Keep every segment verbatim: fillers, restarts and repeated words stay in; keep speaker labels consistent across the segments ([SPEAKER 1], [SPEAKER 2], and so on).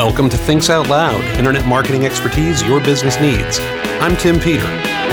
[SPEAKER 1] Welcome to Thinks Out Loud, internet marketing expertise your business needs. I'm Tim Peter.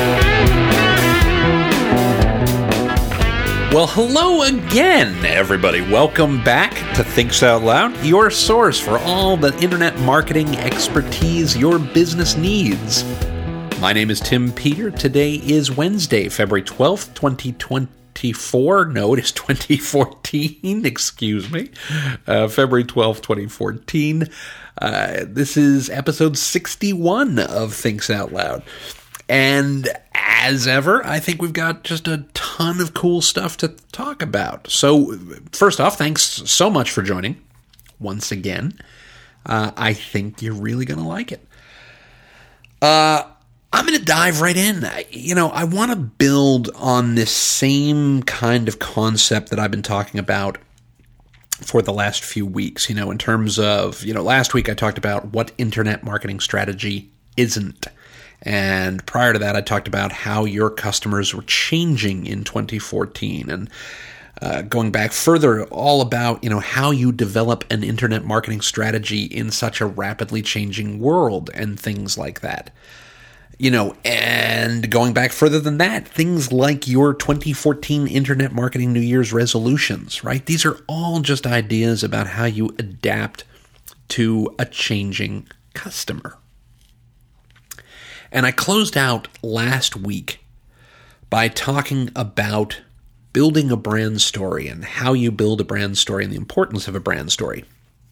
[SPEAKER 1] Well, hello again, everybody. Welcome back to Thinks Out Loud, your source for all the internet marketing expertise your business needs. My name is Tim Peter. Today is Wednesday, February twelfth, twenty twenty-four. No, it is twenty fourteen. Excuse me. Uh, February twelfth, twenty fourteen. Uh, this is episode sixty-one of Thinks Out Loud. And as ever, I think we've got just a ton of cool stuff to talk about. So first off, thanks so much for joining once again. Uh, I think you're really going to like it. Uh, I'm going to dive right in. You know, I want to build on this same kind of concept that I've been talking about for the last few weeks, you know, in terms of, you know, last week I talked about what internet marketing strategy isn't. And prior to that, I talked about how your customers were changing in twenty fourteen, and uh, going back further, all about, you know, how you develop an internet marketing strategy in such a rapidly changing world and things like that. You know, and going back further than that, things like your twenty fourteen Internet Marketing New Year's resolutions, right? These are all just ideas about how you adapt to a changing customer. And I closed out last week by talking about building a brand story and how you build a brand story and the importance of a brand story.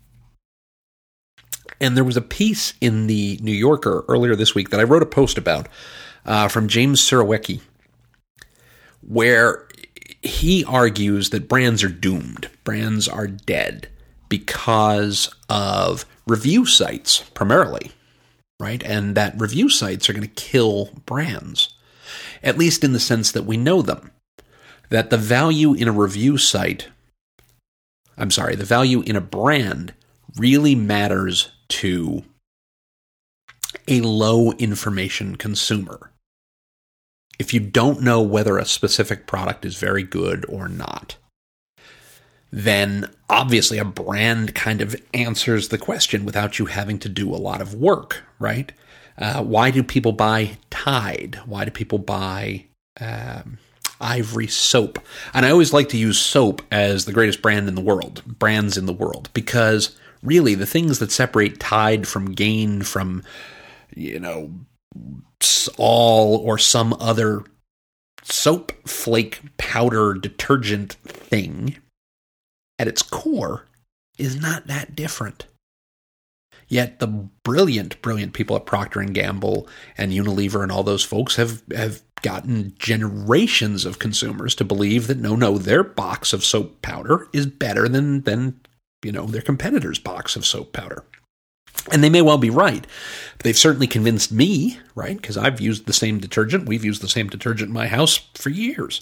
[SPEAKER 1] And there was a piece in the New Yorker earlier this week that I wrote a post about uh, from James Surowiecki, where he argues that brands are doomed. Brands are dead because of review sites, primarily, right? And that review sites are going to kill brands, at least in the sense that we know them. That the value in a review site, I'm sorry, the value in a brand really matters to a low information consumer. If you don't know whether a specific product is very good or not, then obviously a brand kind of answers the question without you having to do a lot of work, right? Uh, why do people buy Tide? Why do people buy um, Ivory soap? And I always like to use soap as the greatest brand in the world, brands in the world, because really, the things that separate Tide from Gain from, you know, all or some other soap flake powder detergent thing at its core is not that different. Yet the brilliant, brilliant people at Procter and Gamble and Unilever and all those folks have, have gotten generations of consumers to believe that no, no, their box of soap powder is better than than you know, their competitor's box of soap powder. And they may well be right. But they've certainly convinced me, right? Because I've used the same detergent. We've used the same detergent in my house for years.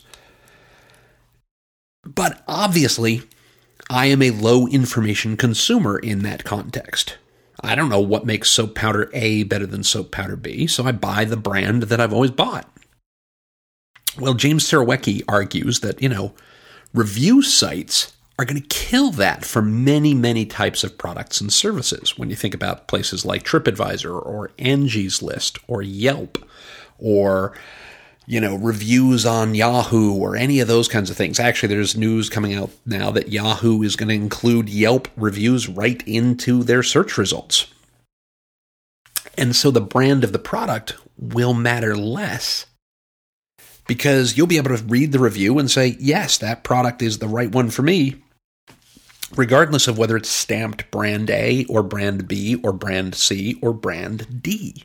[SPEAKER 1] But obviously, I am a low information consumer in that context. I don't know what makes soap powder A better than soap powder B, so I buy the brand that I've always bought. Well, James Surowiecki argues that, you know, review sites are going to kill that for many, many types of products and services. When you think about places like TripAdvisor or Angie's List or Yelp or, you know, reviews on Yahoo or any of those kinds of things. Actually, there's news coming out now that Yahoo is going to include Yelp reviews right into their search results. And so the brand of the product will matter less, because you'll be able to read the review and say, yes, that product is the right one for me, regardless of whether it's stamped brand A or brand B or brand C or brand D.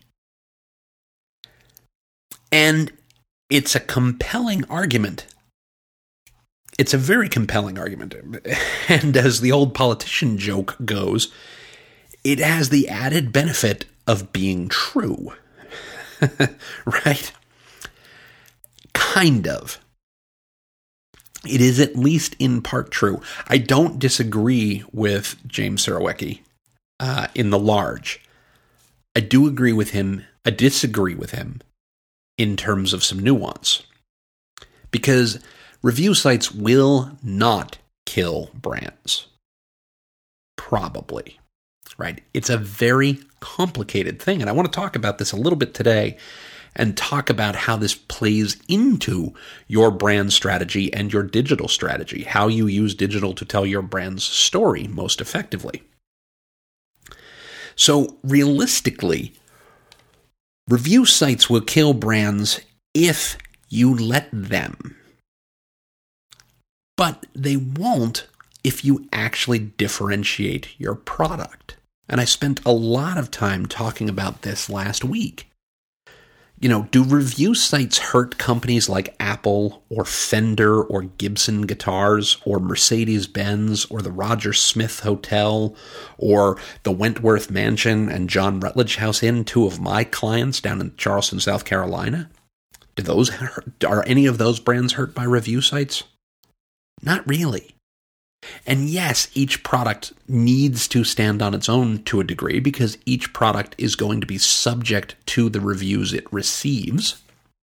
[SPEAKER 1] And it's a compelling argument. It's a very compelling argument. And as the old politician joke goes, it has the added benefit of being true. Right? Kind of. It is at least in part true. I don't disagree with James Surowiecki uh, in the large. I do agree with him. I disagree with him in terms of some nuance. Because review sites will not kill brands. Probably. right? It's a very complicated thing. And I want to talk about this a little bit today and talk about how this plays into your brand strategy and your digital strategy, how you use digital to tell your brand's story most effectively. So realistically, review sites will kill brands if you let them. But they won't if you actually differentiate your product. And I spent a lot of time talking about this last week. You know, do review sites hurt companies like Apple or Fender or Gibson Guitars or Mercedes-Benz or the Roger Smith Hotel or the Wentworth Mansion and John Rutledge House Inn, two of my clients down in Charleston, South Carolina? Do those hurt, are any of those brands hurt by review sites? Not really. And yes, each product needs to stand on its own to a degree because each product is going to be subject to the reviews it receives.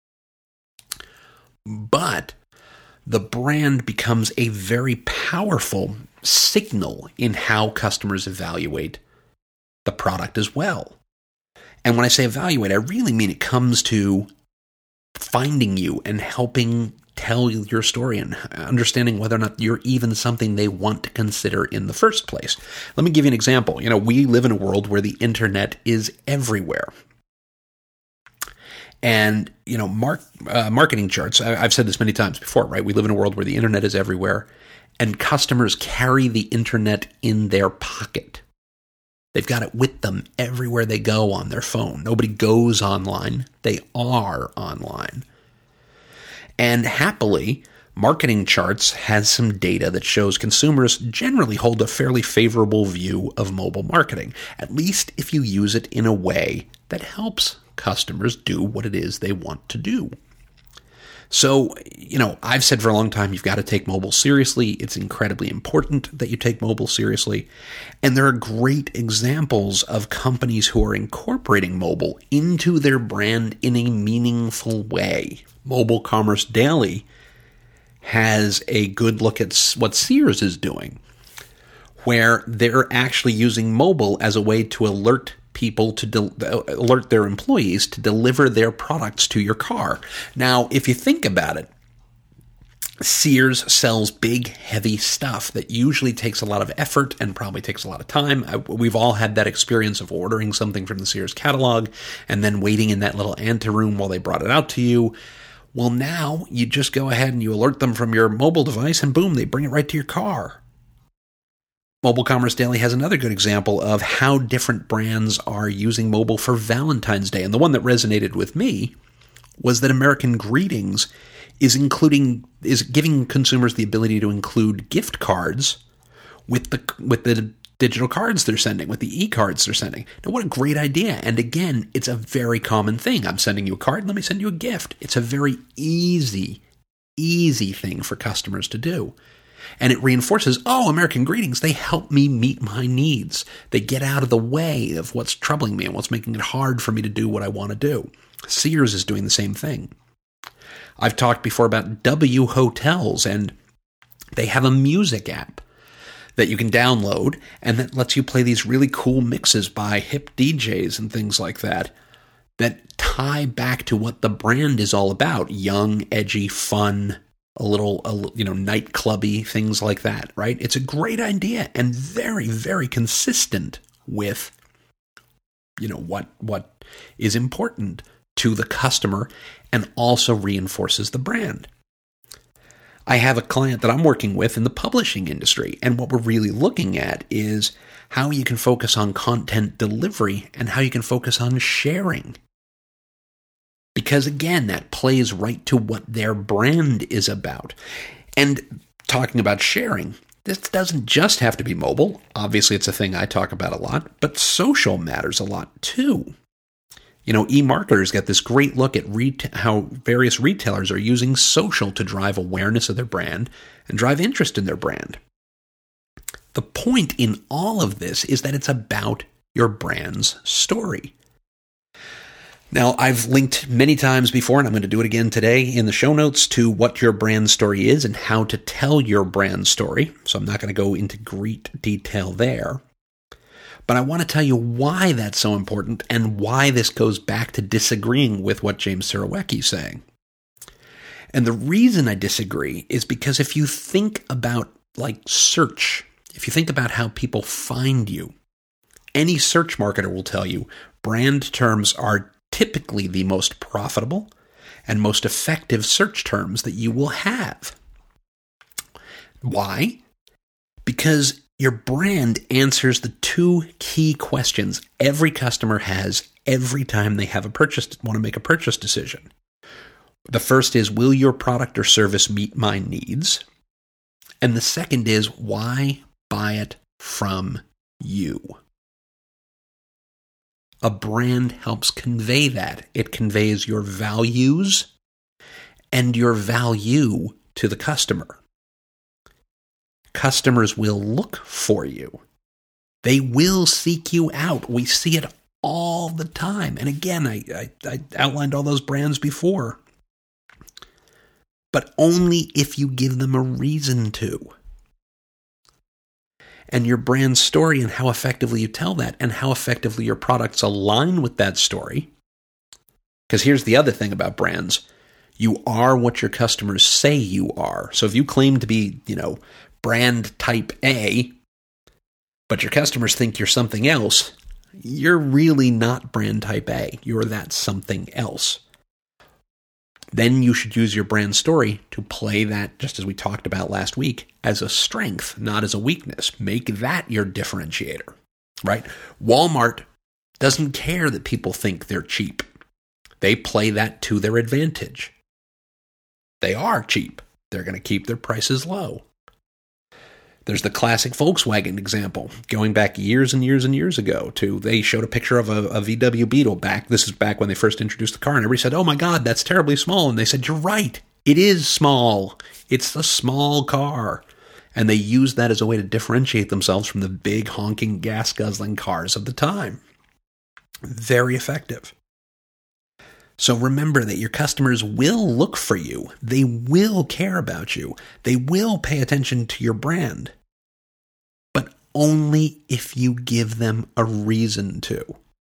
[SPEAKER 1] But the brand becomes a very powerful signal in how customers evaluate the product as well. And when I say evaluate, I really mean it comes to finding you and helping tell your story and understanding whether or not you're even something they want to consider in the first place. Let me give you an example. You know, we live in a world where the internet is everywhere. And, you know, mark, uh, marketing charts, I, I've said this many times before, right? We live in a world where the internet is everywhere and customers carry the internet in their pocket. They've got it with them everywhere they go on their phone. Nobody goes online. They are online. And happily, Marketing Charts has some data that shows consumers generally hold a fairly favorable view of mobile marketing, at least if you use it in a way that helps customers do what it is they want to do. So, you know, I've said for a long time, you've got to take mobile seriously. It's incredibly important that you take mobile seriously. And there are great examples of companies who are incorporating mobile into their brand in a meaningful way. Mobile Commerce Daily has a good look at what Sears is doing, where they're actually using mobile as a way to alert people to de- alert their employees to deliver their products to your car. Now, if you think about it, Sears sells big, heavy stuff that usually takes a lot of effort and probably takes a lot of time. I, we've all had that experience of ordering something from the Sears catalog and then waiting in that little anteroom while they brought it out to you. Well, now you just go ahead and you alert them from your mobile device and boom, they bring it right to your car. Mobile Commerce Daily has another good example of how different brands are using mobile for Valentine's Day. And the one that resonated with me was that American Greetings is including is giving consumers the ability to include gift cards with the with the digital cards they're sending, with the e-cards they're sending. Now, what a great idea. And again, it's a very common thing. I'm sending you a card, let me send you a gift. It's a very easy, easy thing for customers to do. And it reinforces, oh, American Greetings, they help me meet my needs. They get out of the way of what's troubling me and what's making it hard for me to do what I want to do. Sears is doing the same thing. I've talked before about W Hotels, and they have a music app that you can download and that lets you play these really cool mixes by hip D Js and things like that that tie back to what the brand is all about. Young, edgy, fun, a little, a, you know, nightclubby, things like that, right? It's a great idea and very, very consistent with, you know, what what is important to the customer and also reinforces the brand. I have a client that I'm working with in the publishing industry, and what we're really looking at is how you can focus on content delivery and how you can focus on sharing. Because again, that plays right to what their brand is about. And talking about sharing, this doesn't just have to be mobile. Obviously, it's a thing I talk about a lot, but social matters a lot too. You know, eMarketer's got this great look at reta- how various retailers are using social to drive awareness of their brand and drive interest in their brand. The point in all of this is that it's about your brand's story. Now, I've linked many times before, and I'm going to do it again today in the show notes, to what your brand story is and how to tell your brand story. So I'm not going to go into great detail there. But I want to tell you why that's so important and why this goes back to disagreeing with what James Surowiecki is saying. And the reason I disagree is because if you think about like search, if you think about how people find you, any search marketer will tell you brand terms are typically the most profitable and most effective search terms that you will have. Why? Because your brand answers the two key questions every customer has every time they have a purchase, want to make a purchase decision. The first is, will your product or service meet my needs? And the second is, why buy it from you? A brand helps convey that. It conveys your values and your value to the customer. Customers will look for you. They will seek you out. We see it all the time. And again, I, I, I outlined all those brands before. But only if you give them a reason to. And your brand story and how effectively you tell that and how effectively your products align with that story. Because here's the other thing about brands. You are what your customers say you are. So if you claim to be, you know, brand type A, but your customers think you're something else, you're really not brand type A. You're that something else. Then you should use your brand story to play that, just as we talked about last week, as a strength, not as a weakness. Make that your differentiator, right? Walmart doesn't care that people think they're cheap. They play that to their advantage. They are cheap. They're going to keep their prices low. There's the classic Volkswagen example, going back years and years and years ago to, they showed a picture of a, a V W Beetle back, this is back when they first introduced the car, and everybody said, oh my God, that's terribly small. And they said, you're right, it is small. It's the small car. And they used that as a way to differentiate themselves from the big honking gas guzzling cars of the time. Very effective. So remember that your customers will look for you. They will care about you. They will pay attention to your brand. But only if you give them a reason to.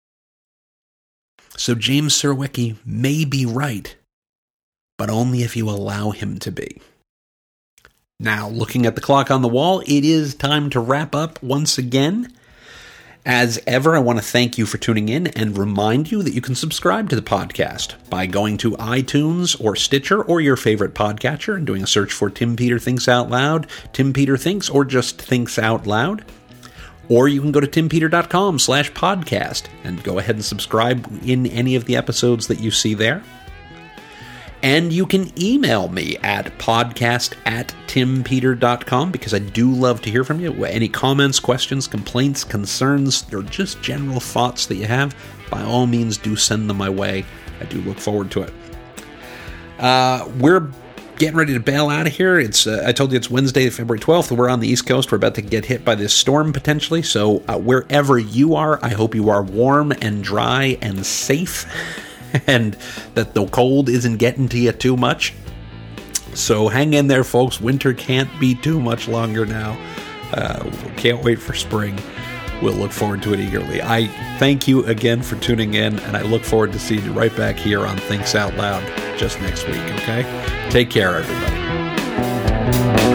[SPEAKER 1] So James Surowiecki may be right, but only if you allow him to be. Now, looking at the clock on the wall, it is time to wrap up once again. As ever, I want to thank you for tuning in and remind you that you can subscribe to the podcast by going to iTunes or Stitcher or your favorite podcatcher and doing a search for Tim Peter Thinks Out Loud, Tim Peter Thinks, or just Thinks Out Loud. Or you can go to timpeter.com slash podcast and go ahead and subscribe in any of the episodes that you see there. And you can email me at podcast at timpeter dot com because I do love to hear from you. Any comments, questions, complaints, concerns, or just general thoughts that you have, by all means do send them my way. I do look forward to it. Uh, we're getting ready to bail out of here. It's uh, I told you it's Wednesday, February twelfth. We're on the East Coast. We're about to get hit by this storm potentially. So uh, wherever you are, I hope you are warm and dry and safe. And that the cold isn't getting to you too much. So hang in there, folks. Winter can't be too much longer now. Uh, can't wait for spring. We'll look forward to it eagerly. I thank you again for tuning in, and I look forward to seeing you right back here on Thinks Out Loud just next week, okay? Take care, everybody.